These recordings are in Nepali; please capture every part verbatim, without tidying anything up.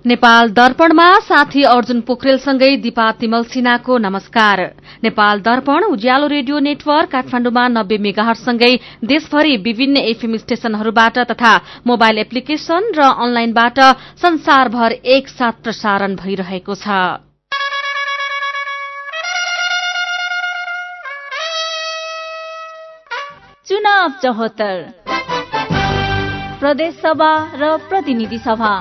नेपाल दर्पणमा साथी अर्जुन पोखरेलसँगै दिपा तिमल सिन्हाको नमस्कार। नेपाल दर्पण उज्यालो रेडियो नेटवर्क काठमाडौँमा नब्बे मेगाहर्जसँगै देशभरि विभिन्न एफएम स्टेशनहरूबाट तथा मोबाइल एप्लिकेशन र अनलाइनबाट संसारभर एकसाथ प्रसारण भइरहेको छ। चुनाव चौहत्तर प्रदेश सभा र प्रतिनिधि सभा।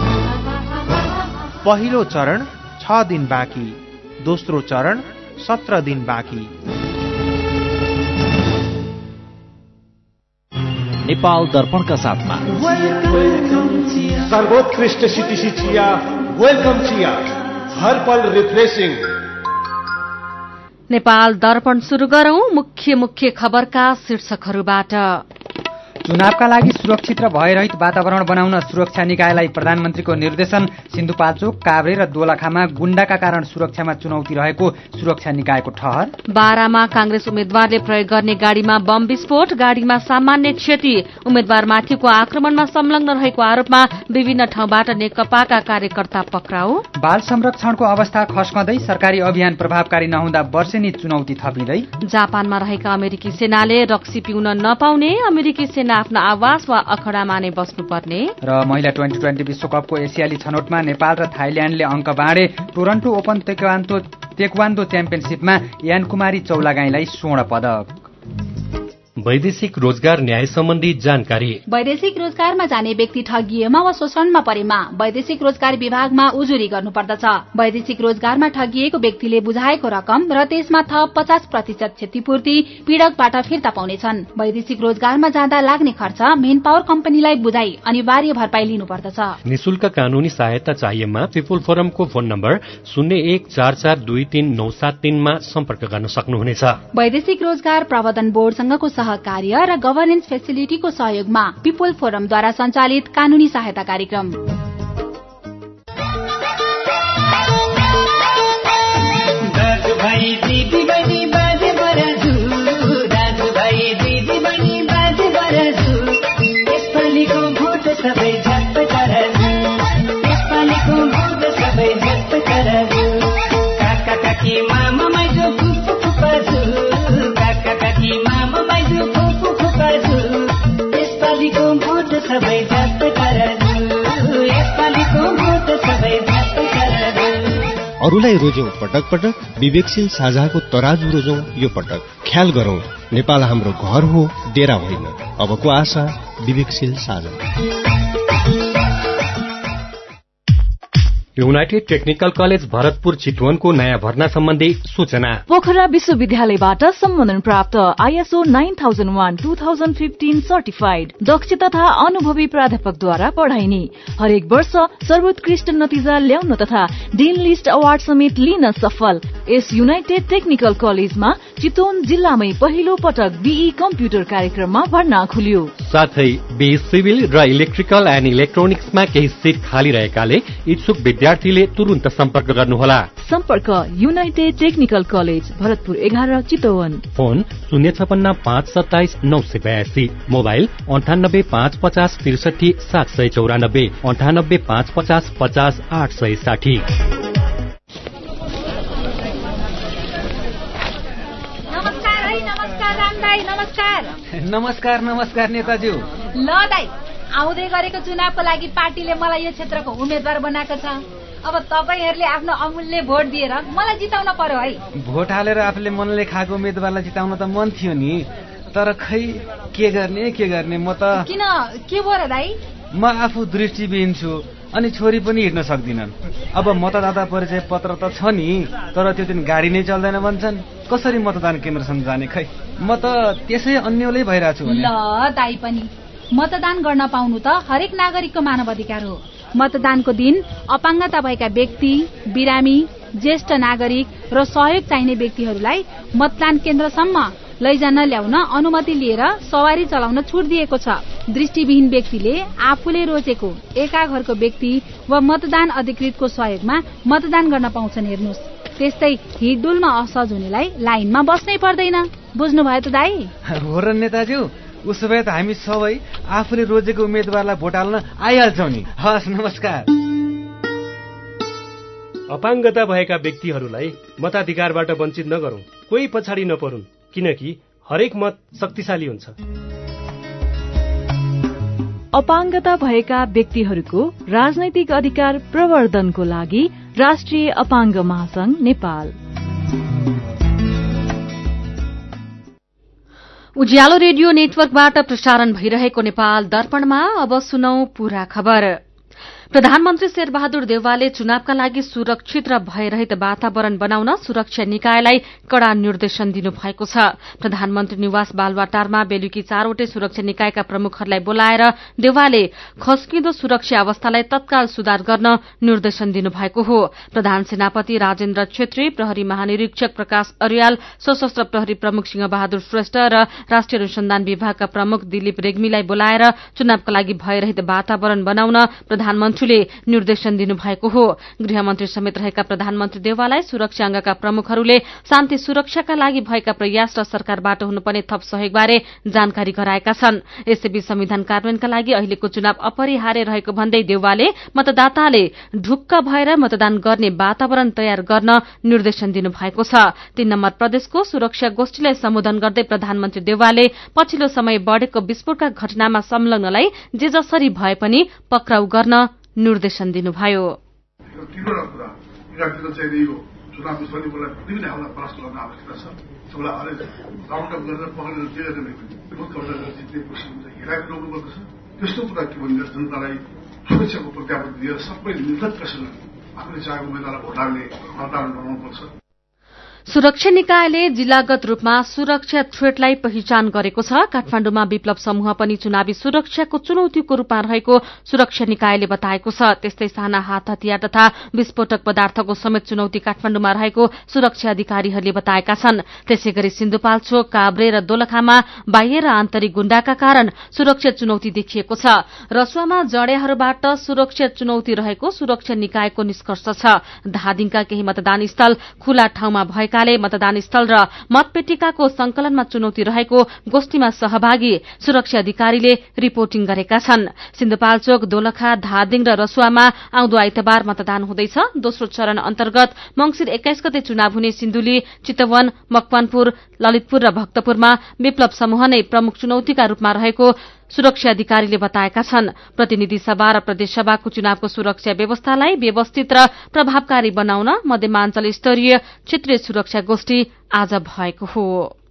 पहिलो चरण छ दिन बाँकी, दोस्रो चरण सत्र दिन बाँकी। नेपाल दर्पणका साथमा सर्वोत्कृष्ट सिटिसी चिया, वेलकम चिया, हर पल रिफ्रेशिङ। नेपाल दर्पण सुरु गरौं मुख्य मुख्य खबरका शीर्षकहरूबाट। चुनावका लागि सुरक्षित र भयरहित वातावरण बनाउन सुरक्षा निकायलाई प्रधानमन्त्रीको निर्देशन। सिन्धुपाल्चोक, काभ्रे र दोलखामा गुण्डाका कारण सुरक्षामा चुनौती रहेको सुरक्षा निकायको ठहर। बारामा कांग्रेस उम्मेद्वारले प्रयोग गर्ने गाड़ीमा बम विस्फोट, गाड़ीमा सामान्य क्षति। उम्मेद्वारमाथिको आक्रमणमा संलग्न रहेको आरोपमा विभिन्न ठाउँबाट नेकपाका कार्यकर्ता पक्राउ। बाल संरक्षणको अवस्था खस्कँदै, सरकारी अभियान प्रभावकारी नहुँदा वर्षेनी चुनौती थपिँदै। जापानमा रहेका अमेरिकी सेनाले रक्सी पिउन नपाउने, अमेरिकी सेना आफ्नो आवास वा अखडामा नै बस्नुपर्ने। र महिला ट्वेन्टी ट्वेन्टी विश्वकपको एसियाली छनौटमा नेपाल र थाइल्याण्डले अङ्क बाँडे। टोरन्टो ओपन तेक्वान्दो तेक्वान्दो च्याम्पियनसिपमा यान कुमारी चौलागाईलाई स्वर्ण पदक। वैदेशिक रोजगार न्याय सम्बन्धी जानकारी। वैदेशिक रोजगारमा जाने व्यक्ति ठगिएमा वा शोषणमा परेमा वैदेशिक रोजगार विभागमा उजुरी गर्नुपर्दछ। वैदेशिक रोजगारमा ठगिएको व्यक्तिले बुझाएको रकम र त्यसमा थप पचास प्रतिशत क्षतिपूर्ति पीड़कबाट फिर्ता पाउनेछन्। वैदेशिक रोजगारमा जाँदा लाग्ने खर्च मेन पावर कम्पनीलाई बुझाई अनिवार्य भरपाई लिनुपर्दछ। निशुल्क कानूनी सहायता चाहिएमा पिपुल फोरमको फोन नम्बर शून्य एक चार चार दुई तीन नौ सात तीनमा सम्पर्क गर्न सक्नुहुनेछ। वैदेशिक रोजगार प्रबन्धन बोर्डसँगको सहकार्य र गभर्नेन्स फेसिलिटीको सहयोगमा पिपुल फोरमद्वारा सञ्चालित कानूनी सहायता कार्यक्रम। अरूलाई रोज्यौं पटक पटक, विवेकशील साझाको तराजु रोजौं यो पटक। ख्याल गरौं नेपाल हाम्रो घर हो, डेरा होइन। अबको आशा विवेकशील साझा। युनाइटेड टेक्निकल कलेज भरतपुर चितवनको नयाँ भर्ना सम्बन्धी सूचना। पोखरा विश्वविद्यालयबाट सम्बन्धन प्राप्त ISO nine thousand one two thousand fifteen certified दक्ष तथा अनुभवी प्राध्यापकद्वारा पढाइने, हरेक वर्ष सर्वोत्कृष्ट नतिजा ल्याउन तथा डिन लिस्ट अवार्ड समेत लिन सफल यस युनाइटेड टेक्निकल कलेजमा चितवन जिल्लामै पहिलो पटक बीई कम्प्युटर कार्यक्रममा भर्ना खुल्यो। साथै बीई सिभिल र इलेक्ट्रिकल एन्ड इलेक्ट्रोनिक्समा केही सिट खाली रहेकाले इच्छुक विद्यार्थीले तुरुन्त सम्पर्क गर्नुहोला। सम्पर्क युनाइटेड टेक्निकल कलेज भरतपुर एघार चितवन। फोन शून्य छपन्न पाँच सत्ताइस नौ सय बयासी। मोबाइल अन्ठानब्बे पाँच पचास त्रिसठी सात सय चौरानब्बे अन्ठानब्बे पाँच पचास पचास आठ सय साठी। नमस्कार नमस्कार नेताज्यू। ल दाइ, आउँदै गरेको चुनावको लागि पार्टीले मलाई यो क्षेत्रको उम्मेद्वार बनाएको छ। अब तपाईहरुले आफ्नो अमूल्य भोट दिएर मलाई जिताउन पर्यो है। भोट हालेर आफूले मनले खाएको उम्मेद्वारलाई जिताउन त मन थियो नि, तर खै के गर्ने के गर्ने। म त किन के भयो र दाइ? म आफू दृष्टिविहीन छु अनि छोरी पनि हिँड्न सक्दिनन्। अब मतदाता परिचय पत्र त छ नि, तर त्यो दिन गाडी नै चल्दैन भन्छन्। कसरी मतदान केन्द्रसम्म जाने? खै म त त्यसै अन्यलै भइरहेछु। ल दाइ पनि मतदान गर्न पाउनु त हरेक नागरिकको मानव अधिकार हो। मतदानको दिन अपाङ्गता भएका व्यक्ति, बिरामी, ज्येष्ठ नागरिक र सहयोग चाहिने व्यक्तिहरूलाई मतदान केन्द्रसम्म लैजान ल्याउन अनुमति लिएर सवारी चलाउन छुट दिएको छ। दृष्टिविहीन व्यक्तिले आफूले रोजेको एका घरको व्यक्ति वा मतदान अधिकृतको सहयोगमा मतदान गर्न पाउँछन्। हेर्नुहोस्, त्यस्तै हिडडुलमा असहज हुनेलाई लाइनमा बस्नै पर्दैन। बुझ्नुभयो त दाइ? हो र नेताज्यू, उसो भए त हामी सबै आफूले रोजेको उम्मेद्वारलाई भोट हाल्न आइहाल्छौँ नि। हस्, नमस्कार। अपाङ्गता भएका व्यक्तिहरूलाई मताधिकारबाट वञ्चित नगरौं, कोही पछाडि नपरुन्, किनकि हरेक मत शक्तिशाली हुन्छ। अपाङ्गता भएका व्यक्तिहरूको राजनैतिक अधिकार प्रवर्धनको लागि राष्ट्रिय अपाङ्ग महासंघ नेपाल। उज्यालो रेडियो नेटवर्कबाट प्रसारण भइरहेको नेपाल दर्पणमा अब सुनौ पूरा खबर। प्रधानमन्त्री शेरबहादुर देउवाले चुनावका लागि सुरक्षित र भयरहित वातावरण बनाउन सुरक्षा निकायलाई कड़ा निर्देशन दिनुभएको छ। प्रधानमन्त्री निवास बालुवाटारमा बेलुकी चारवटै सुरक्षा निकायका प्रमुखहरूलाई बोलाएर देउवाले खस्किँदो सुरक्षा अवस्थालाई तत्काल सुधार गर्न निर्देशन दिनुभएको हो। प्रधान सेनापति राजेन्द्र छेत्री, प्रहरी महानिरीक्षक प्रकाश अर्याल, सशस्त्र प्रहरी प्रमुख सिंहबहादुर श्रेष्ठ र राष्ट्रिय अनुसन्धान विभागका प्रमुख दिलीप रेग्मीलाई बोलाएर चुनावका लागि भयरहित वातावरण बनाउन प्रधानमन्त्री निर्देशन दिनुभएको हो। गृहमन्त्री समेत रहेका प्रधानमन्त्री देउवालाई सुरक्षा अंगका प्रमुखहरूले शान्ति सुरक्षाका लागि भएका प्रयास र सरकारबाट हुनुपर्ने थप सहयोगबारे जानकारी गराएका छन्। यसैबीच संविधान कार्यान्वयनका लागि अहिलेको चुनाव अपरिहार्य रहेको भन्दै देउवाले मतदाताले ढुक्क भएर मतदान गर्ने वातावरण तयार गर्न निर्देशन दिनुभएको छ। तीन नम्बर प्रदेशको सुरक्षा गोष्ठीलाई सम्बोधन गर्दै प्रधानमन्त्री देउवाले पछिल्लो समय बढ़ेको विस्फोटका घटनामा संलग्नलाई जे जसरी भए पनि पक्राउ गर्न निर्देशन दिनुभयो। त्यस्तो कुरा के भन्छ जनतालाई सुरक्षाको प्रत्याभूति दिएर सबै निरन्तरसँग आफूले चाहेको उम्मेदवारलाई भोट हाल्ने वातावरण बनाउनुपर्छ। सुरक्षा निकायले जिल्लागत रूपमा सुरक्षा थ्रेटलाई पहिचान गरेको छ। काठमाण्डुमा विप्लव समूह पनि चुनावी सुरक्षाको चुनौतीको रूपमा रहेको सुरक्षा निकायले बताएको छ। त्यस्तै साना हात हतियार तथा विस्फोटक पदार्थको समेत चुनौती काठमाण्डुमा रहेको सुरक्षा अधिकारीहरूले बताएका छन्। त्यसैगरी सिन्धुपाल्चोक, काभ्रे र दोलखामा बाह्य र आन्तरिक गुण्डाका कारण सुरक्षा चुनौती देखिएको छ। रसुवामा जडेहरूबाट सुरक्षा चुनौती रहेको सुरक्षा निकायको निष्कर्ष छ। धादिङका केही मतदान स्थल खुला ठाउँमा भएका मतदान स्थल र मतपेटिकाको संकलनमा चुनौती रहेको गोष्ठीमा सहभागी सुरक्षा अधिकारीले रिपोर्टिङ गरेका छन्। सिन्धुपाल्चोक, दोलखा, धादिङ र रसुवामा आउँदो आइतबार मतदान हुँदैछ। दोस्रो चरण अन्तर्गत मंगिर एक्काइस गते चुनाव हुने सिन्धुली, चितवन, मकवानपुर, ललितपुर र भक्तपुरमा विप्लव समूह नै प्रमुख चुनौतीका रूपमा रहेको सुरक्षा अधिकारीले बताएका छन्। प्रतिनिधि सभा र प्रदेशसभाको चुनावको सुरक्षा व्यवस्थालाई व्यवस्थित र प्रभावकारी बनाउन मध्यमाञ्चल स्तरीय क्षेत्रीय सुरक्षा गोष्ठी आज भएको हो।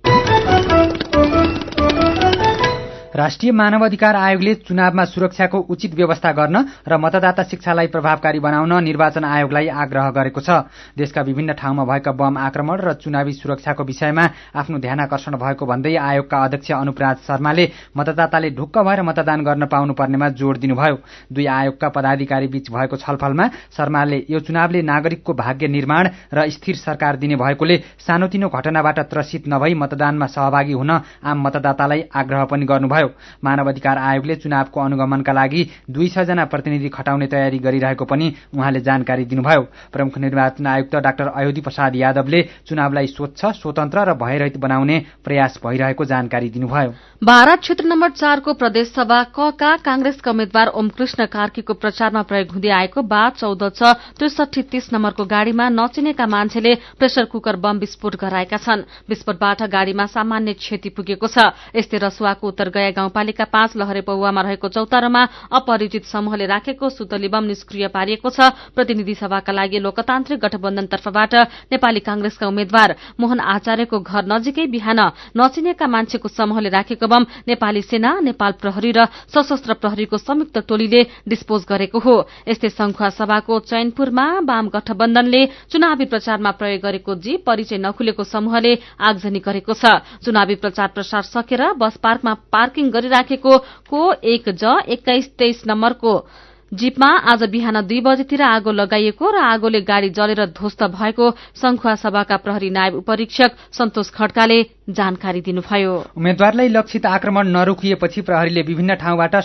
राष्ट्रिय मानवाधिकार आयोगले चुनावमा सुरक्षाको उचित व्यवस्था गर्न र मतदाता शिक्षालाई प्रभावकारी बनाउन निर्वाचन आयोगलाई आग्रह गरेको छ। देशका विभिन्न ठाउँमा भएका बम आक्रमण र चुनावी सुरक्षाको विषयमा आफ्नो ध्यानाकर्षण भएको भन्दै आयोगका अध्यक्ष अनुपराज शर्माले मतदाताले ढुक्क भएर मतदान गर्न पाउनुपर्नेमा जोड़ दिनुभयो। दुई आयोगका पदाधिकारी बीच भएको छलफलमा शर्माले यो चुनावले नागरिकको भाग्य निर्माण र स्थिर सरकार दिने भएकोले सानोतिनो घटनाबाट त्रसित नभई मतदानमा सहभागी हुन आम मतदातालाई आग्रह पनि गर्नुभयो। मानवाधिकार आयोगले चुनावको अनुगमनका लागि दुई सय जना प्रतिनिधि खटाउने तयारी गरिरहेको पनि उहाँले जानकारी दिनुभयो। प्रमुख निर्वाचन आयुक्त डाक्टर अयोधी प्रसाद यादवले चुनावलाई स्वच्छ, स्वतन्त्र र भयरहित बनाउने प्रयास भइरहेको जानकारी दिनुभयो। बारा क्षेत्र नम्बर चारको प्रदेशसभा कका कांग्रेसका उम्मेद्वार ओमकृष्ण कार्कीको प्रचारमा प्रयोग हुँदै आएको बा चौध छ त्रिसठी तीस नम्बरको गाड़ीमा नचिनेका मान्छेले प्रेशर कुकर बम विस्फोट गराएका छन्। विस्फोटबाट गाड़ीमा सामान्य क्षति पुगेको छ। यस्तै रसुवाको उत्तरगया गाउँपालिका पाँच लहरे पौवामा रहेको चौतारोमा अपरिचित समूहले राखेको सुतली बम निष्क्रिय पारिएको छ। प्रतिनिधि सभाका लागि लोकतान्त्रिक गठबन्धन तर्फबाट नेपाली कांग्रेसका उम्मेद्वार मोहन आचार्यको घर नजिकै बिहान नचिनेका मान्छेको समूहले राखेको बम नेपाली सेना, नेपाल प्रहरी र सशस्त्र प्रहरीको संयुक्त टोलीले डिस्पोज गरेको हो। यस्तै संखुवा सभाको चैनपुरमा वाम गठबन्धनले चुनावी प्रचारमा प्रयोग गरेको जीप परिचय नखुलेको समूहले आगजनी गरेको छ। चुनावी प्रचार प्रसार सकेर बस पार्कमा पार्किङ गरिराखेको को एक ज एक्काइस तेइस नम्बरको जीपमा आज बिहान दुई बजेतिर आगो लगाइएको र आगोले गाड़ी जलेर ध्वस्त भएको संखुवा सभाका प्रहरी नायब उपरीक्षक सन्तोष खड्काले जानकारी दिनुभयो। उम्मेद्वारलाई लक्षित आक्रमण नरोकिएपछि प्रहरीले विभिन्न ठाउँबाट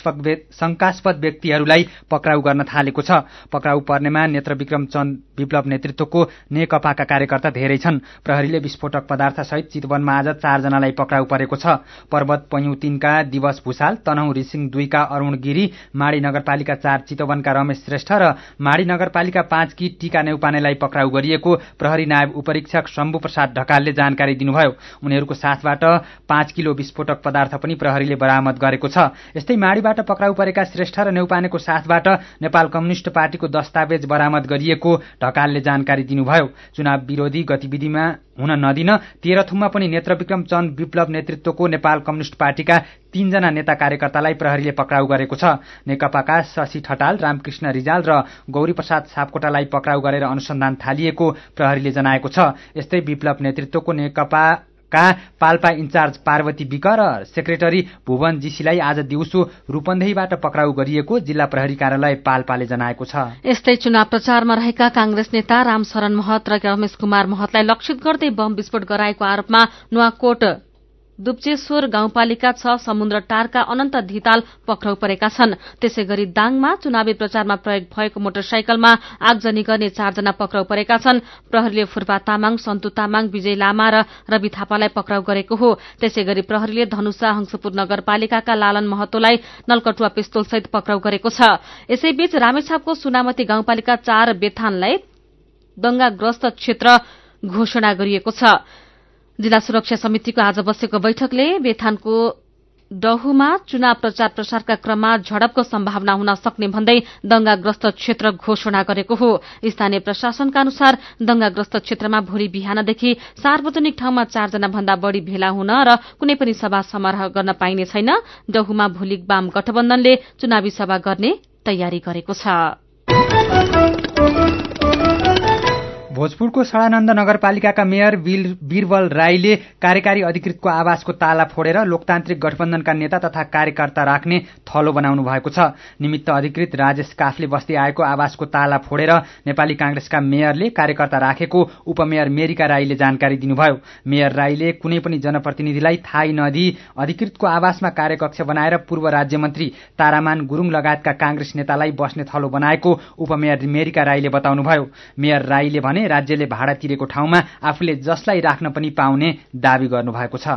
शंकास्पद व्यक्तिहरूलाई पक्राउ गर्न थालेको छ। पक्राउ पर्नेमा नेत्रविक्रम चन्द विप्लव नेतृत्वको नेकपाका कार्यकर्ता धेरै छन्। प्रहरीले विस्फोटक पदार्थसहित चितवनमा आज चारजनालाई पक्राउ परेको छ। पर्वत पैयुँ तीनका दिवस भूषाल, तनहुँ रिसिङ दुईका अरूण गिरी, माडी नगरपालिका चार चितवनका रमेश श्रेष्ठ र माडी नगरपालिका पाँचकी टीका नेउपानेलाई पक्राउ गरिएको प्रहरी नायब उपरीक्षक शम्भु प्रसाद ढकालले जानकारी दिनुभयो। उनीहरूको साथबाट पाँच किलो विस्फोटक पदार्थ पनि प्रहरीले बरामद गरेको छ। यस्तै माडीबाट पक्राउ परेका श्रेष्ठ र नेउपानेको साथबाट नेपाल कम्युनिष्ट पार्टीको दस्तावेज बरामद गरिएको ढकालले जानकारी दिनुभयो। चुनाव विरोधी गतिविधिमा हुन नदिन तेह्रथुममा पनि नेत्रविक्रम चन्द विप्लव नेतृत्वको नेपाल कम्युनिष्ट पार्टीका तीनजना नेता कार्यकर्तालाई प्रहरीले पक्राउ गरेको छ। नेकपाका शशि ठटाल, रामकृष्ण रिजाल र गौरी प्रसाद सापकोटालाई पक्राउ गरेर अनुसन्धान थालिएको प्रहरीले जनाएको छ। यस्तै विप्लव नेतृत्वको नेकपा का पाल्पा इन्चार्ज पार्वती विक र सेक्रेटरी भुवन जीसीलाई आज दिउँसो रूपन्देहीबाट पक्राउ गरिएको जिल्ला प्रहरी कार्यालय पाल्पाले जनाएको छ। यस्तै चुनाव प्रचारमा रहेका कांग्रेस नेता रामशरण महत र रमेश कुमार महतलाई लक्षित गर्दै बम विस्फोट गराएको आरोपमा नुवाकोट दुप्चेश्वर गाउँपालिका छ समुद्र टारका अनन्त धिताल पक्राउ परेका छन्। त्यसै गरी दाङमा चुनावी प्रचारमा प्रयोग भएको मोटरसाइकलमा आगजनी गर्ने चारजना पक्राउ परेका छन्। प्रहरीले फुर्पा तामाङ, सन्तु तामाङ, विजय लामा र रवि थापालाई पक्राउ गरेको हो। त्यसै गरी प्रहरीले धनुषा हंसपुर नगरपालिकाका लालन महतोलाई नलकटुवा पिस्तोलसहित पक्राउ गरेको छ। यसैबीच रामेछापको सुनामती गाउँपालिका चार बेथानलाई दंगाग्रस्त क्षेत्र घोषणा गरिएको छ। जिल्ला सुरक्षा समितिको आज बसेको बैठकले बेथानको डहुमा चुनाव प्रचार प्रसारका क्रममा झडपको सम्भावना हुन सक्ने भन्दै दंगाग्रस्त क्षेत्र घोषणा गरेको हो। स्थानीय प्रशासनका अनुसार दंगाग्रस्त क्षेत्रमा भोलि बिहानदेखि सार्वजनिक ठाउँमा चारजना भन्दा बढ़ी भेला हुन र कुनै पनि सभा समारोह गर्न पाइने छैन। डहुमा भोलि वाम गठबन्धनले चुनावी सभा गर्ने तयारी गरेको छ। भोजपुरको सडानन्द नगरपालिकाका मेयर बीरबल राईले कार्यकारी अधिकृतको आवासको ताला फोडेर लोकतान्त्रिक गठबन्धनका नेता तथा कार्यकर्ता राख्ने थलो बनाउनु भएको छ। निमित्त अधिकृत राजेश काफले बस्दै आएको आवासको ताला फोडेर नेपाली कांग्रेसका मेयरले कार्यकर्ता राखेको उपमेयर मेरिका राईले जानकारी दिनुभयो। मेयर राईले कुनै पनि जनप्रतिनिधिलाई थाहै नदिई अधिकृतको आवासमा कार्यकक्ष बनाएर पूर्व राज्यमन्त्री तारामान गुरूङ लगायतका कांग्रेस नेतालाई बस्ने थलो बनाएको उपमेयर मेरिका राईले बताउनुभयो। मेयर राईले भने राज्यले भाडा तिरेको ठाउँमा आफूले जसलाई राख्न पनि पाउने दावी गर्नुभएको छ।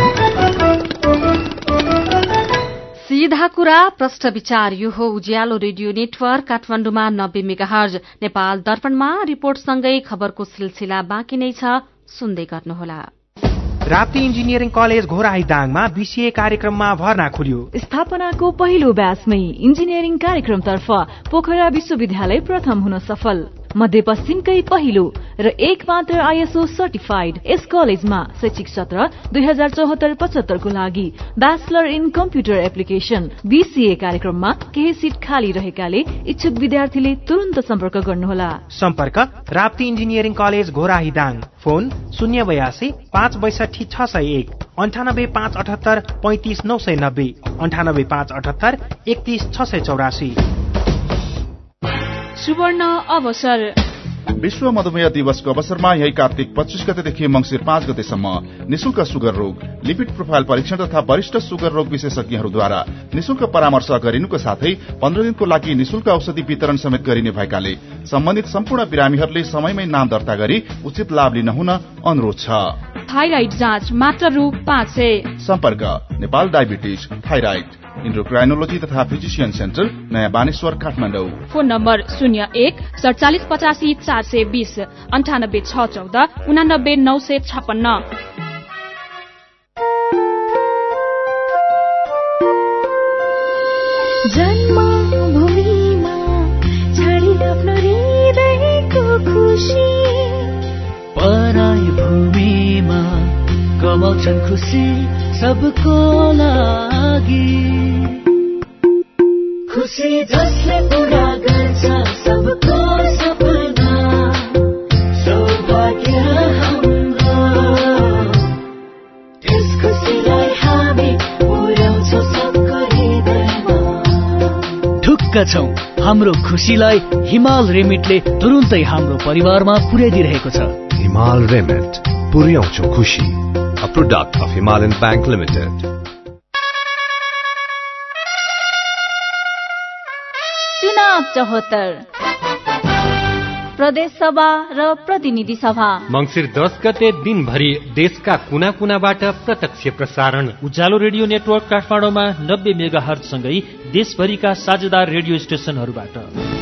सीधा कुरा प्रश्न विचार यो हो उज्यालो रेडियो नेटवर्क काठमाडौँमा नब्बे मेगाहर्ज। नेपाल दर्पणमा रिपोर्टसँगै खबरको सिलसिला बाँकी नै छ, सुन्दै गर्नुहोला। राप्ती इन्जिनियरिङ कलेज घोराही दाङमा बीसीए कार्यक्रममा भर्ना खुल्यो। स्थापनाको पहिलो ब्याचमै इन्जिनियरिङ कार्यक्रमतर्फ पोखरा विश्वविद्यालय प्रथम हुन सफल। मध्यपश्चिमकै पहिलो र एक मात्र आईएसओ सर्टिफाइड यस कलेजमा शैक्षिक सत्र दुई हजार चौहत्तर पचहत्तरको लागि bachelor in computer application BCA कार्यक्रममा केही सीट खाली रहेकाले इच्छुक विद्यार्थीले तुरन्त सम्पर्क गर्नुहोला। सम्पर्क Rapti engineering college Ghorahi Dang. Phone शून्य बयासी पाँच बैसठी छ सय एक अन्ठानब्बे पाँच अठहत्तर पैंतिस नौ सय नब्बे अन्ठानब्बे पाँच अठहत्तर एकतीस छ सय चौरासी। सुवर्ण अवसर विश्व मधुमेह दिवसको अवसरमा यही कार्तिक पच्चीस गतेदेखि मंगिर पाँच गतेसम्म निशुल्क सुगर रोग लिपिड प्रोफाइल परीक्षण तथा वरिष्ठ सुगर रोग विशेषज्ञहरूद्वारा निशुल्क परामर्श गरिनुको साथै पन्ध्र दिनको लागि निशुल्क औषधि वितरण समेत गरिने भएकाले सम्बन्धित सम्पूर्ण बिरामीहरूले समयमै नाम दर्ता गरी उचित लाभ लिन हुन अनुरोध छ। थाइराइड जाँच मात्र रु पाँच सय। सम्पर्क नेपाल डायबिटिज थाइराइड इन्ड्रोक्राइनोलोजी तथा फिजिशियन सेन्टर नयाँ बानेश्वर काठमाडौँ। फोन नम्बर शून्य एक सडचालिस पचासी चार सय बीस अन्ठानब्बे छ चौध उनानब्बे नौ सय छपन्न। जन्मभूमिमा छाडी आफ्नो हृदयको खुसी पराई भूमिमा कमाउँछन् खुसी सबको लागि। खुसी जसले पूरा गर्छ सबको सपना सौभाग्य हाम्रो त्यस खुसीलाई हामी पुर्याउँछौँ सबको हृदयमा। ढुक्क छौं हाम्रो खुसीलाई हिमाल रेमिटले तुरुन्तै हाम्रो परिवारमा पुर्याइदिरहेको छ। हिमाल रेमिट पुर्याउँछौँ खुसी। a product of Himalayan Bank Limited. चुनाव चौहत्तर प्रदेश सभा र प्रतिनिधि सभा मंसिर दस गते दिनभरि देशका कुना कुनाबाट प्रत्यक्ष प्रसारण। उज्यालो रेडियो नेटवर्क काठमाडौँमा नब्बे मेगा हर्ज सँगै देशभरिका साझेदार रेडियो स्टेशनहरूबाट।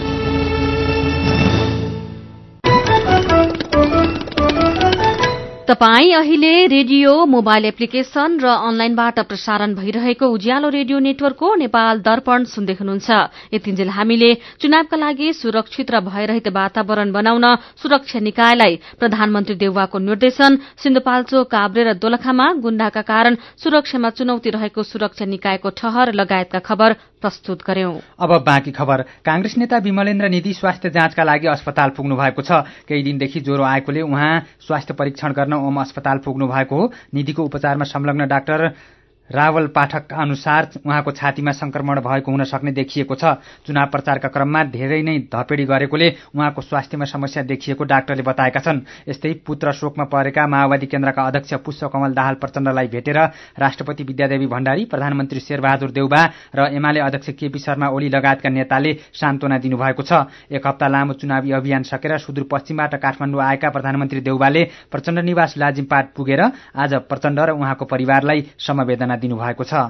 तपाई अहिले रेडियो मोबाइल एप्लिकेशन र अनलाइनबाट प्रसारण भइरहेको उज्यालो रेडियो नेटवर्कको नेपाल दर्पण सुन्दै हुनुहुन्छ। यतिन्जेल हामीले चुनावका लागि सुरक्षित र भयरहित वातावरण बनाउन सुरक्षा निकायलाई प्रधानमन्त्री देउवाको निर्देशन, सिन्धुपाल्चोक, काभ्रे र दोलखामा गुण्डाका कारण सुरक्षामा चुनौती रहेको सुरक्षा निकायको ठहर लगायतका खबर प्रस्तुत गर्यौं। अब बाँकी खबर। कांग्रेस नेता विमलेन्द्र निधि स्वास्थ्य जाँचका लागि अस्पताल पुग्नु भएको छ। केही दिनदेखि ज्वरो आएकोले उहाँ स्वास्थ्य परीक्षण गर्न ओम अस्पताल पुग्नु भएको हो। निधिको उपचारमा संलग्न डाक्टर रावल पाठक अनुसार उहाँको छातीमा संक्रमण भएको हुन सक्ने देखिएको छ। चुनाव प्रचारका क्रममा धेरै नै धपेडी गरेकोले उहाँको स्वास्थ्यमा समस्या देखिएको डाक्टरले बताएका छन्। यस्तै पुत्र शोकमा परेका माओवादी केन्द्रका अध्यक्ष पुष्पकमल दाहाल प्रचण्डलाई भेटेर राष्ट्रपति विद्यादेवी भण्डारी, प्रधानमन्त्री शेरबहादुर देउबा र एमाले अध्यक्ष केपी शर्मा ओली लगायतका नेताले सान्त्वना दिनुभएको छ। एक हप्ता लामो चुनावी अभियान सकेर सुदूरपश्चिमबाट काठमाडौँ आएका प्रधानमन्त्री देउबाले प्रचण्ड निवास लाजिमपाट पुगेर आज प्रचण्ड र उहाँको परिवारलाई समवेदना दिनुभएको छ।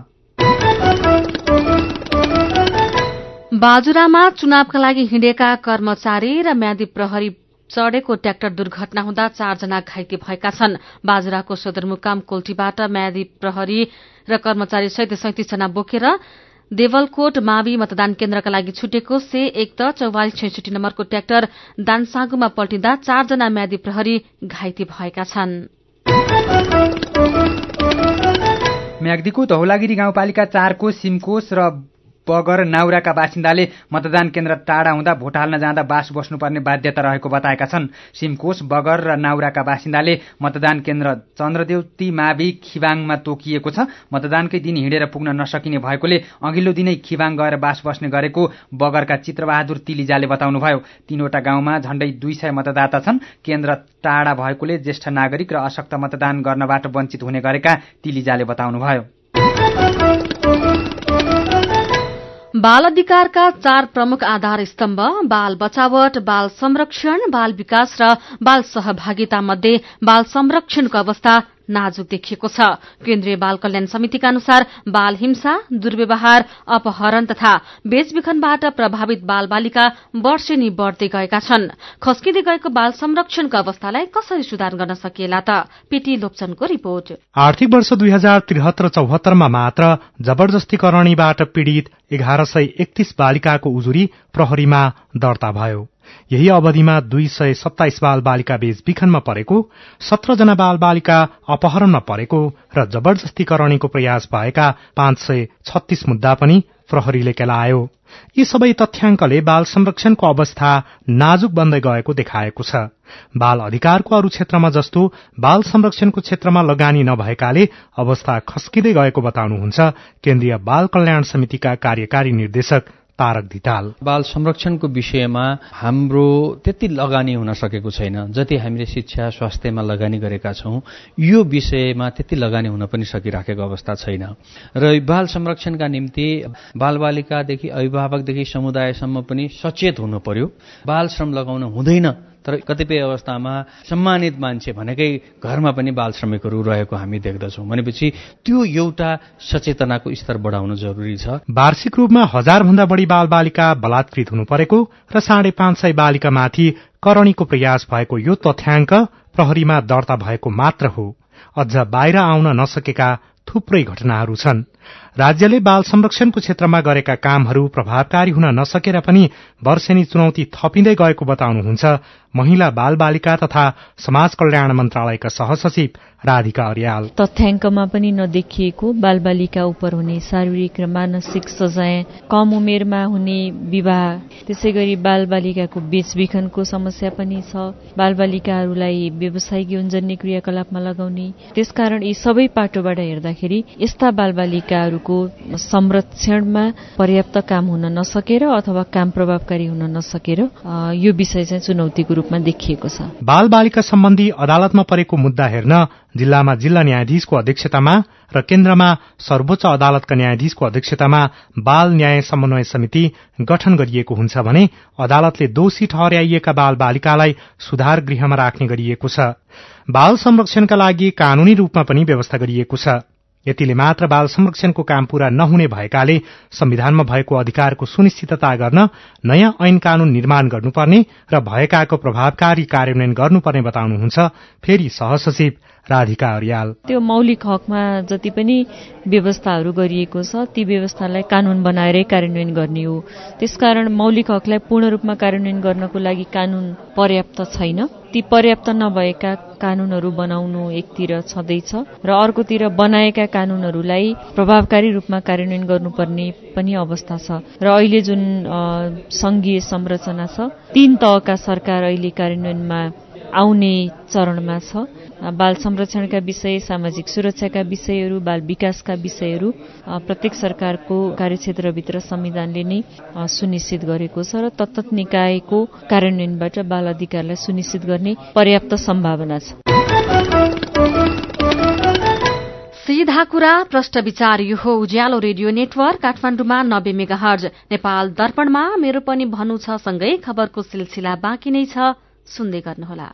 बाजुरामा चुनावका लागि हिँडेका कर्मचारी र म्यादी प्रहरी चढेको ट्र्याक्टर दुर्घटना हुँदा चारजना घाइते भएका छन्। बाजुराको सदरमुकाम कोल्टीबाट म्यादी प्रहरी र कर्मचारी सहित सैंतिस जना बोकेर देवलकोट मावि मतदान केन्द्रका लागि छुटेको से एक त चौवालिस छैसठी नम्बरको ट्र्याक्टर दानसागुमा पल्टिँदा चारजना म्यादी प्रहरी घाइते भएका छन्। म्याग्दीको धौलागिरी गाउँपालिका चारको सिमकोस र बगर नाउराका बासिन्दाले मतदान केन्द्र टाढा हुँदा भोट हाल्न जाँदा बास बस्नुपर्ने बाध्यता रहेको बताएका छन्। सिमकोस, बगर र नाउराका बासिन्दाले मतदान केन्द्र चन्द्रदेवती मावि खिबाङमा तोकिएको छ। मतदानकै दिन हिँडेर पुग्न नसकिने भएकोले अघिल्लो दिनै खिबाङ गएर बास बस्ने गरेको बगरका चित्रबहादुर तिलिजाले बताउनुभयो। तीनवटा गाउँमा झण्डै दुई सय मतदाता छन्। केन्द्र टाढा भएकोले ज्येष्ठ नागरिक र अशक्त मतदान गर्नबाट वञ्चित हुने गरेका तिलिजाले बताउनुभयो। बाल अधिकारका चार प्रमुख आधार स्तम्भ बाल बचावट, बाल संरक्षण, बाल विकास र बाल सहभागिता मध्ये बाल संरक्षणको अवस्था नाजुक देखिएको छ। केन्द्रीय बाल कल्याण समितिका अनुसार बाल हिंसा, दुर्व्यवहार, अपहरण तथा बेचबिखनबाट प्रभावित बाल बालिका वर्षेनी बढ़दै गएका छन्। खस्किँदै गएको बाल संरक्षणको अवस्थालाई कसरी सुधार गर्न सकिएला त? पीटी लोप्चनको रिपोर्ट। आर्थिक वर्ष दुई हजार त्रिहत्तर चौहत्तरमा मात्र जबरजस्तीकरणीबाट पीड़ित एघार सय एकतीस बालिकाको उजुरी प्रहरीमा दर्ता भयो। यही अवधिमा दुई सय सत्ताइस बाल बालिका बेचबिखनमा परेको, सत्र जना बाल बालिका अपहरणमा परेको र जबरजस्तीकरणीको प्रयास भएका पाँच सय छत्तीस मुद्दा पनि प्रहरीले केलायो। यी सबै तथ्याङ्कले बाल संरक्षणको अवस्था नाजुक बन्दै गएको देखाएको छ। बाल अधिकारको अरू क्षेत्रमा जस्तो बाल संरक्षणको क्षेत्रमा लगानी नभएकाले अवस्था खस्किँदै गएको बताउनुहुन्छ केन्द्रीय बाल कल्याण समितिका कार्यकारी निर्देशक तारक धिताल। बाल संरक्षणको विषयमा हाम्रो त्यति लगानी हुन सकेको छैन जति हामीले शिक्षा स्वास्थ्यमा लगानी गरेका छौं। यो विषयमा त्यति लगानी हुन पनि सकिराखेको अवस्था छैन र बाल संरक्षणका निम्ति बालबालिकादेखि अभिभावकदेखि समुदायसम्म पनि सचेत हुनु पर्यो। बाल श्रम लगाउन हुँदैन, तर कतिपय अवस्थामा सम्मानित मान्छे भनेकै घरमा पनि बाल श्रमिकहरू रहेको हामी देख्दछौं। भनेपछि त्यो एउटा सचेतनाको स्तर बढाउन जरुरी छ। वार्षिक रूपमा हजार भन्दा बढी बाल बालिका बलात्कृत हुनु परेको र साढे पाँच सय बालिकामाथि करणीको प्रयास भएको यो तथ्याङ्क प्रहरीमा दर्ता भएको मात्र हो। अझ बाहिर आउन नसकेका थुप्रै घटनाहरू छन्। राज्यले बाल संरक्षणको क्षेत्रमा गरेका कामहरू प्रभावकारी हुन नसकेर पनि वर्षेनी चुनौती थपिँदै गएको बताउनुहुन्छ महिला बाल बालिका तथा समाज कल्याण मन्त्रालयका सहसचिव राधिका अर्याल। तथ्याङ्कमा पनि नदेखिएको बालबालिका उप हुने शारीरिक र मानसिक सजाय, कम उमेरमा हुने विवाह, त्यसै गरी बालबालिकाको बेचबिखनको समस्या पनि छ। बालबालिकाहरूलाई व्यावसायिक यौनजन्य क्रियाकलापमा लगाउने। त्यसकारण यी सबै पाटोबाट हेर्दाखेरि यस्ता बालबालिकाहरूको संरक्षणमा पर्याप्त काम हुन नसकेर अथवा काम प्रभावकारी हुन नसकेर यो विषय चाहिँ चुनौतीको रूपमा देखिएको छ। बाल बालिका सम्बन्धी अदालतमा परेको मुद्दा हेर्न जिल्लामा जिल्ला न्यायाधीशको अध्यक्षतामा र केन्द्रमा सर्वोच्च अदालतका न्यायाधीशको अध्यक्षतामा बाल न्याय समन्वय समिति गठन गरिएको हुन्छ भने अदालतले दोषी ठहर्याइएका बाल बालिकालाई सुधार गृहमा राख्ने गरिएको छ। बाल संरक्षणका लागि कानूनी रूपमा पनि व्यवस्था गरिएको छ। यतिले मात्र बाल संरक्षणको काम पूरा नहुने भएकाले संविधानमा भएको अधिकारको सुनिश्चितता गर्न नयाँ ऐन कानून निर्माण गर्नुपर्ने र भएकाको प्रभावकारी कार्यान्वयन गर्नुपर्ने बताउनुहुन्छ फेरि सहसचिव राधिका अर्याल। त्यो मौलिक हकमा जति पनि व्यवस्थाहरू गरिएको छ ती व्यवस्थालाई कानून बनाएरै कार्यान्वयन गर्ने हो। त्यसकारण मौलिक हकलाई पूर्ण रूपमा कार्यान्वयन गर्नको लागि कानून पर्याप्त छैन। ती पर्याप्त नभएका कानूनहरू बनाउनु एकतिर छँदैछ र अर्कोतिर बनाएका कानूनहरूलाई प्रभावकारी रूपमा कार्यान्वयन गर्नुपर्ने पनि अवस्था छ। र अहिले जुन संघीय संरचना छ तीन तहका सरकार अहिले कार्यान्वयनमा आउने चरणमा छ। बाल संरक्षणका विषय, सामाजिक सुरक्षाका विषयहरू, बाल विकासका विषयहरू प्रत्येक सरकारको कार्यक्षेत्रभित्र संविधानले नै सुनिश्चित गरेको छ र तत्त निकायको कार्यान्वयनबाट बाल अधिकारलाई सुनिश्चित गर्ने पर्याप्त सम्भावना छ। सीधा कुरा प्रष्ट विचार यो हो उज्यालो रेडियो नेटवर्क काठमाडौँमा नब्बे मेगाहर्ज, नेपाल दर्पणमा मेरो पनि भन्नु छ सँगै खबरको सिलसिला बाँकी नै छ, सुन्दै गर्नुहोला।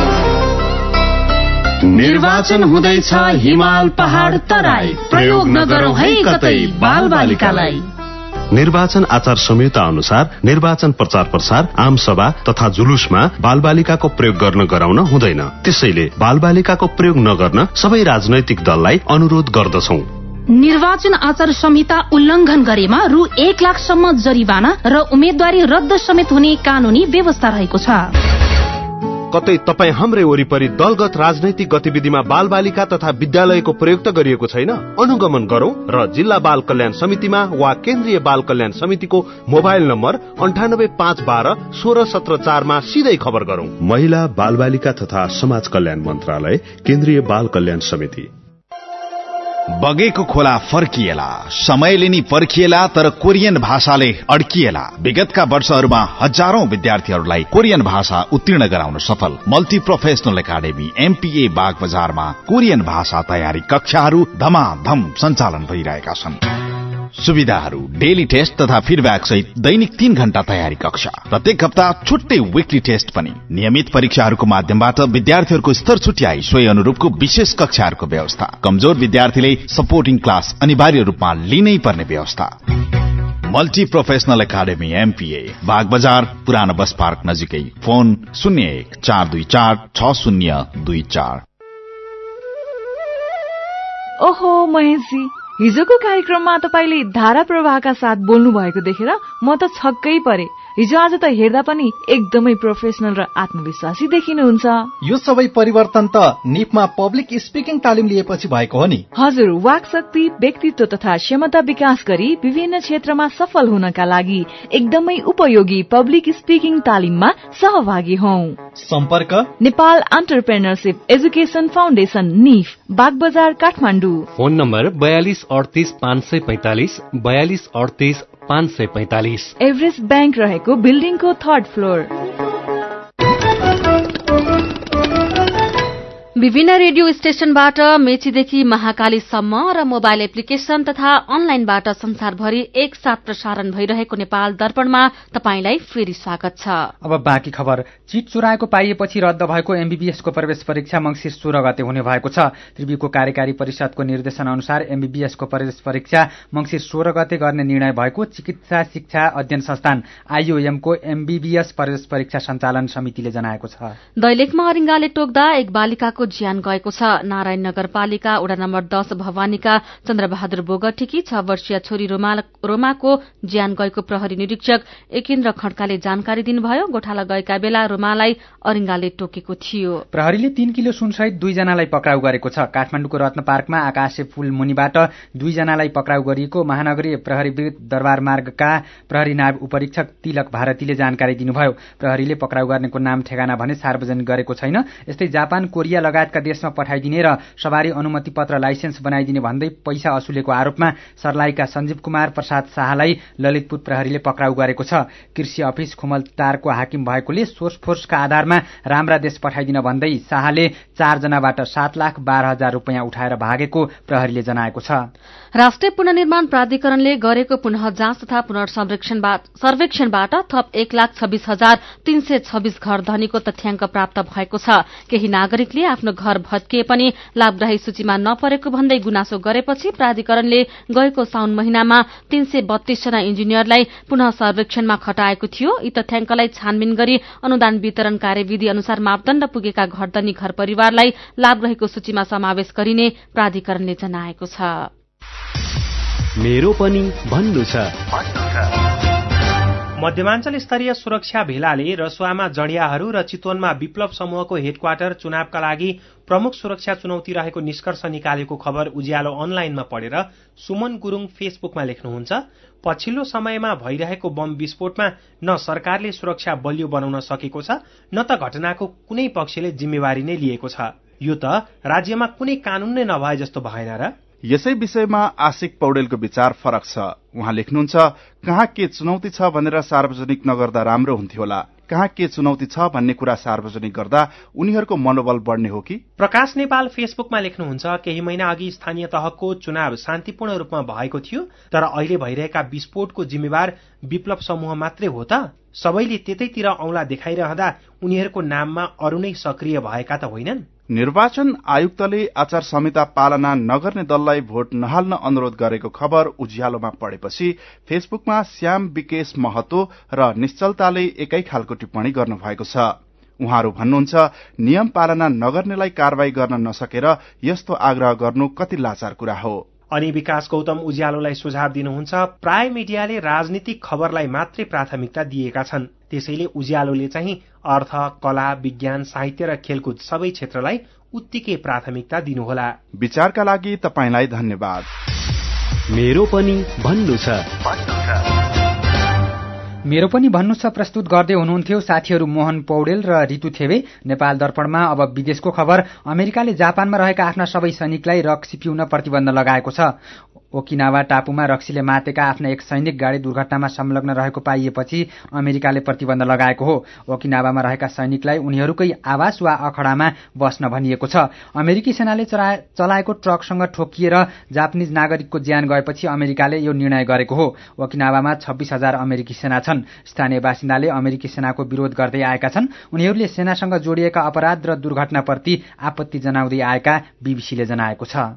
निर्वाचन हुँदैछ हिमाल पहाड़ तराई, प्रयोग नगरौं है कतै बाल बालिकालाई। निर्वाचन आचार संहिता अनुसार निर्वाचन प्रचार प्रसार, आम सभा तथा जुलुसमा बालबालिकाको प्रयोग गर्न गराउन हुँदैन। त्यसैले बालबालिकाको प्रयोग नगर्न सबै राजनैतिक दललाई अनुरोध गर्दछौं। निर्वाचन आचार संहिता उल्लंघन गरेमा रु एक लाखसम्म जरिवाना र उम्मेद्वारी रद्द समेत हुने कानूनी व्यवस्था रहेको छ। कतै तपाई हाम्रै वरिपरि दलगत राजनैतिक गतिविधिमा बाल बालिका तथा विद्यालयको प्रयोग त गरिएको छैन? अनुगमन गरौं र जिल्ला बाल कल्याण समितिमा वा केन्द्रीय बाल कल्याण समितिको मोबाइल नम्बर अन्ठानब्बे पाँच बाह्र सोह्र सत्र चारमा सिधै खबर गरौं। महिला बाल बालिका तथा समाज कल्याण मन्त्रालय, केन्द्रीय बाल कल्याण समिति। बगेको खोला फर्किएला, समयले नि पर्खिएला तर कोरियन भाषाले अड्किएला। विगतका वर्षहरूमा हजारौं विद्यार्थीहरूलाई कोरियन भाषा उत्तीर्ण गराउन सफल मल्टी प्रोफेशनल एकाडेमी एमपीए बाग बजारमा कोरियन भाषा तयारी कक्षाहरू धमाधम सञ्चालन भइरहेका छन्। सुविधाहरू डेली टेस्ट तथा फिडब्याक सहित दैनिक तीन घण्टा तयारी कक्षा, प्रत्येक हप्ता छुट्टै विकली टेस्ट पनि। नियमित परीक्षाहरूको माध्यमबाट विद्यार्थीहरूको स्तर छुट्याई सोही अनुरूपको विशेष कक्षाहरूको व्यवस्था। कमजोर विद्यार्थीले सपोर्टिङ क्लास अनिवार्य रूपमा लिनै पर्ने व्यवस्था। Multi professional academy MPA Bag Bajar पुरानो बस पार्क नजिकै। फोन शून्य एक चार दुई चार छ शून्य दुई चार। ओहो महेशजी, हिजोको कार्यक्रममा तपाईले धारा प्रवाहका साथ बोल्नु भएको देखेर म त छक्कै परे। हिजो आज त हेर्दा पनि एकदमै प्रोफेसनल र आत्मविश्वासी देखिनुहुन्छ। यो सबै परिवर्तन त निफमा पब्लिक स्पिकिङ तालिम लिएपछि भएको हो नि। हजुर, वाक शक्ति, व्यक्तित्व तथा क्षमता विकास गरी विभिन्न क्षेत्रमा सफल हुनका लागि एकदमै उपयोगी पब्लिक स्पिकिङ तालिममा सहभागी हौ। सम्पर्क Nepal entrepreneurship education foundation, NEEF, Bagbazar, Kathmandu. Phone number बयालिस अडतिस पाँच सय पैंतालिस बयालिस अडतिस पाँच सय पैंतालिस। एभरेस्ट ब्याङ्क रहेको बिल्डिङको थर्ड फ्लोर। विभिन्न रेडियो स्टेशनबाट मेचीदेखि महाकालीसम्म र मोबाइल एप्लिकेशन तथा अनलाइनबाट संसारभरि एकसाथ प्रसारण भइरहेको नेपाल दर्पणमा तपाईंलाई फेरि स्वागत छ। अब बाँकी खबर। चिट चुराएको पाइएपछि रद्द भएको एमबीबीएसको प्रवेश परीक्षा मंसिर सोह्र गते हुने भएको छ। त्रिवीको कार्यकारी परिषदको निर्देशन अनुसार एमबीबीएसको प्रवेश परीक्षा मंसिर सोह्र गते गर्ने निर्णय भएको चिकित्सा शिक्षा अध्ययन संस्थान आईओएमको एमबीबीएस प्रवेश परीक्षा सञ्चालन समितिले जनाएको छ। दैलेखमा अरिङ्गाले टोक्दा एक बालिकाको ज्यान गएको छ। नारायण नगरपालिका वडा नम्बर दश भवानीका चन्द्रबहादुर बोगटीकी छ वर्षीय छोरी रोमा रोमाको ज्यान गएको प्रहरी निरीक्षक एकेन्द्र खड्काले जानकारी दिनुभयो। गोठाला गएका बेला रोमालाई अरिङ्गाले टोकेको थियो। प्रहरीले तीन किलो सुनसहित दुईजनालाई पक्राउ गरेको छ। काठमाडौँको रत्न पार्कमा आकाशे फूल मुनिबाट दुईजनालाई पक्राउ गरिएको महानगरीय प्रहरी दरबार मार्गका प्रहरी नायब उपरीक्षक तिलक भारतीले जानकारी दिनुभयो। प्रहरीले पक्राउ गर्नेको नाम ठेगाना भने सार्वजनिक गरेको छैन। यस्तै जापान, कोरिया लगायतका देशमा पठाइदिने र सवारी अनुमति पत्र लाइसेन्स बनाइदिने भन्दै पैसा असुलेको आरोपमा सर्लाहीका सञ्जीव कुमार प्रसाद शाहलाई ललितपुर प्रहरीले पक्राउ गरेको छ। कृषि अफिस खुमलटारको हाकिम भएकोले सोर्सफोर्सका आधारमा राम्रा देश पठाइदिन भन्दै शाहले चारजनाबाट सात लाख बाह्र हजार रुपियाँ उठाएर भागेको प्रहरीले जनाएको छ। राष्ट्रिय पुनर्निर्माण प्राधिकरणले गरेको पुनः जाँच तथा पुनर्सर्वेक्षणबाट थप एक लाख छब्बीस हजार तीन सय छब्बीस घर धनीको तथ्याङ्क प्राप्त भएको छ। केही नागरिकले आफ्नो घर भत्किए पनि लाभग्राही सूचीमा नपरेको भन्दै गुनासो गरेपछि प्राधिकरणले गएको साउन महिनामा तीन सय बत्तीस जना इन्जिनियरलाई पुनः सर्वेक्षणमा खटाएको थियो। यी तथ्याङ्कलाई छानबिन गरी अनुदान वितरण कार्यविधि अनुसार मापदण्ड पुगेका घरधनी घर परिवारलाई लाभग्राहीको सूचीमा समावेश गरिने प्राधिकरणले जनाएको छ। मेरो पनि भन्नु छ। मध्यमाञ्चल स्तरीय सुरक्षा भेलाले रसुवामा जडियाहरू र चितवनमा विप्लव समूहको हेडक्वार्टर चुनावका लागि प्रमुख सुरक्षा चुनौती रहेको निष्कर्ष निकालेको खबर उज्यालो अनलाइनमा पढेर सुमन गुरूङ फेसबुकमा लेख्नुहुन्छ, पछिल्लो समयमा भइरहेको बम विस्फोटमा न सरकारले सुरक्षा बलियो बनाउन सकेको छ न त घटनाको कुनै पक्षले जिम्मेवारी नै लिएको छ। यो त राज्यमा कुनै कानून नै नभए जस्तो भएन र? यसै विषयमा आशिक पौडेलको विचार फरक छ। उहाँ लेख्नुहुन्छ, कहाँ के चुनौती छ भनेर सार्वजनिक नगर्दा राम्रो हुन्थ्यो होला। कहाँ के चुनौती छ भन्ने कुरा सार्वजनिक गर्दा उनीहरूको मनोबल बढ्ने हो कि? प्रकाश नेपाल फेसबुकमा लेख्नुहुन्छ, केही महिना अघि स्थानीय तहको चुनाव शान्तिपूर्ण रूपमा भएको थियो, तर अहिले भइरहेका विस्फोटको जिम्मेवार विप्लव समूह मात्रै हो त? सबैले त्यतैतिर औंला देखाइरहँदा उनीहरूको नाममा अरू नै सक्रिय भएका त होइनन्? निर्वाचन आयुक्तले आचार संहिता पालना नगर्ने दललाई भोट नहाल्न अनुरोध गरेको खबर उज्यालोमा पढेपछि फेसबुकमा श्याम विकेश महतो र निश्चलताले एकै खालको टिप्पणी गर्नुभएको छ। उहाँहरू भन्नुहुन्छ, नियम पालना नगर्नेलाई कारवाही गर्न नसकेर यस्तो आग्रह गर्नु कति लाचार कुरा हो। अनि विकास गौतम उज्यालोलाई सुझाव दिनुहुन्छ, प्राय मिडियाले राजनीतिक खबरलाई मात्रै प्राथमिकता दिएका छन्, त्यसैले उज्यालोले चाहिँ अर्थ, कला, विज्ञान, साहित्य र खेलकुद सबै क्षेत्रलाई उत्तिकै प्राथमिकता दिनुहोला। विचारका लागि तपाईलाई धन्यवाद। मेरो पनि भन्नु छ। मेरो पनि भन्नु छ प्रस्तुत गर्दै हुनुहुन्थ्यो साथीहरू मोहन पौडेल र ऋतु थेवे। नेपाल दर्पणमा अब विदेशको खबर। अमेरिकाले जापानमा रहेका आफ्ना सबै सैनिकलाई रक्सी पिउन प्रतिबन्ध लगाएको छ। ओकिनावा टापुमा रक्सीले मातेका आफ्ना एक सैनिक गाडी दुर्घटनामा संलग्न रहेको पाइएपछि अमेरिकाले प्रतिबन्ध लगाएको हो। ओकिनावामा रहेका सैनिकलाई उनीहरूकै आवास वा अखडामा बस्न भनिएको छ। अमेरिकी सेनाले चलाएको ट्रकसँग ठोकिएर जापानिज नागरिकको ज्यान गएपछि अमेरिकाले यो निर्णय गरेको हो। ओकिनावामा छब्बीस हजार अमेरिकी सेना छन्। स्थानीय बासिन्दाले अमेरिकी सेनाको विरोध गर्दै आएका छन्। उनीहरूले सेनासँग जोडिएका अपराध र दुर्घटनाप्रति आपत्ति जनाउँदै आएका बीबीसीले जनाएको छ।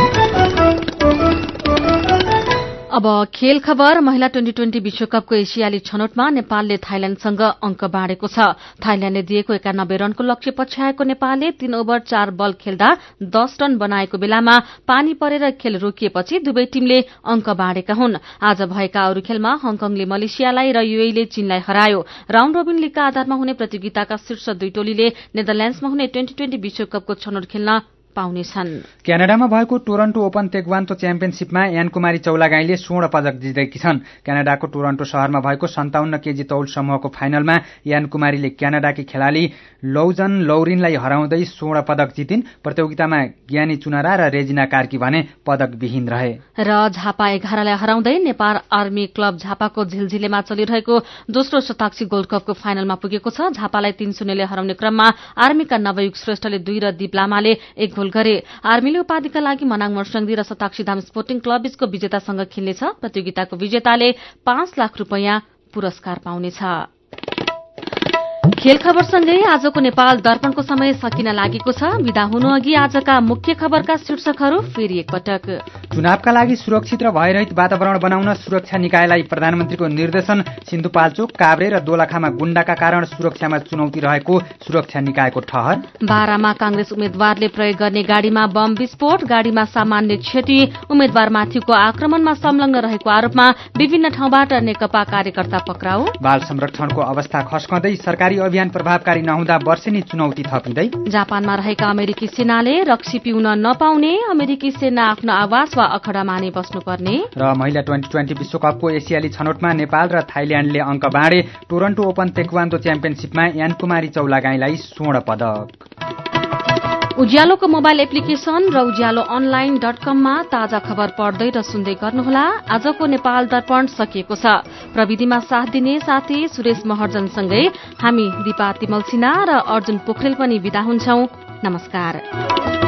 अब खेल खबर। महिला ट्वेन्टी ट्वेन्टी विश्वकपको एसियाली छनौटमा नेपालले थाइल्याण्डसँग अंक बाँडेको छ। थाइल्याण्डले दिएको एकानब्बे रनको लक्ष्य पछ्याएको नेपालले तीन ओभर चार बल खेल्दा दस रन बनाएको बेलामा पानी परेर खेल रोकिएपछि दुवै टीमले अंक बाँडेका हुन्। आज भएका अरू खेलमा हङकङले मलेसियालाई र युएईले चीनलाई हरायो। राउण्ड रोबिन लीगका आधारमा हुने प्रतियोगिताका शीर्ष दुई टोलीले नेदरल्याण्ड्समा हुने ट्वेन्टी ट्वेन्टी विश्वकपको छनौट खेल्न पाउनेछन्। क्यानाडामा भएको टोरन्टो ओपन तेक्वान्डो च्याम्पियनशीपमा यान कुमारी चौलागाईले स्वर्ण पदक जितेकी छन्। क्यानाडाको टोरन्टो शहरमा भएको सन्ताउन्न केजी तौल समूहको फाइनलमा यान कुमारीले क्यानाडाकी खेलाडी लौजन लौरिनलाई हराउँदै स्वर्ण पदक जितिन्। प्रतियोगितामा ज्ञानी चुनारा र रेजिना कार्की भने पदक विहीन रहे। र झापा एघारलाई हराउँदै नेपाल आर्मी क्लब झापाको झिलझिलेमा चलिरहेको दोस्रो शताक्षी गोल्ड कपको फाइनलमा पुगेको छ। झापालाई तीन शून्यले हराउने क्रममा आर्मीका नवयुग श्रेष्ठले दुई र दीप लामाले एक गोल गरे। आर्मीले उपाधिका लागि मनाङ मर्सङ्गी र शताक्षी धाम स्पोर्टिङ क्लब बीचको विजेतासँग खेल्नेछ। प्रतियोगिताको विजेताले पाँच लाख रुपियाँ पुरस्कार पाउनेछ। खेल खबरसँगै आजको नेपाल दर्पणको समय सकिन लागेको छ। विदा हुनु अघि आजका मुख्य खबरका शीर्षकहरू फेरि एकपटक। चुनावका लागि सुरक्षित र भयरहित वातावरण बनाउन सुरक्षा निकायलाई प्रधानमन्त्रीको निर्देशन। सिन्धुपाल्चोक, काभ्रे र दोलखामा गुण्डाका कारण सुरक्षामा चुनौती रहेको सुरक्षा निकायको ठहर। बारामा कांग्रेस उम्मेद्वारले प्रयोग गर्ने गाडीमा बम विस्फोट, गाडीमा सामान्य क्षति, उम्मेद्वारमाथिको आक्रमणमा संलग्न रहेको आरोपमा विभिन्न ठाउँबाट नेकपा कार्यकर्ता पक्राउ। बाल संरक्षणको अवस्था खस्कँदै सरकारी अभियान प्रभावकारी नहुँदा वर्षेनी चुनौती थपिँदै। जापानमा रहेका अमेरिकी सेनाले रक्सी पिउन नपाउने, अमेरिकी सेना आफ्नो आवास वा अखडामा नै बस्नुपर्ने। र महिला ट्वेन्टी ट्वेन्टी विश्वकपको एसियाली छनौटमा नेपाल र थाइल्याण्डले अंक बाँडे। टोरन्टो ओपन तेक्वान्डो च्याम्पियनशीपमा यान कुमारी चौलागाईलाई स्वर्ण पदक। उज्यालोको मोबाइल एप्लिकेशन र उज्यालो अनलाइन डट कममा ताजा खबर पढ्दै र सुन्दै गर्नुहोला। आजको नेपाल दर्पण सकिएको छ। प्रविधिमा साथ दिने साथी सुरेश महर्जनसँगै हामी दिपा तिमल सिन्हा र अर्जुन पोखरेल पनि बिदा हुन्छौं। नमस्कार।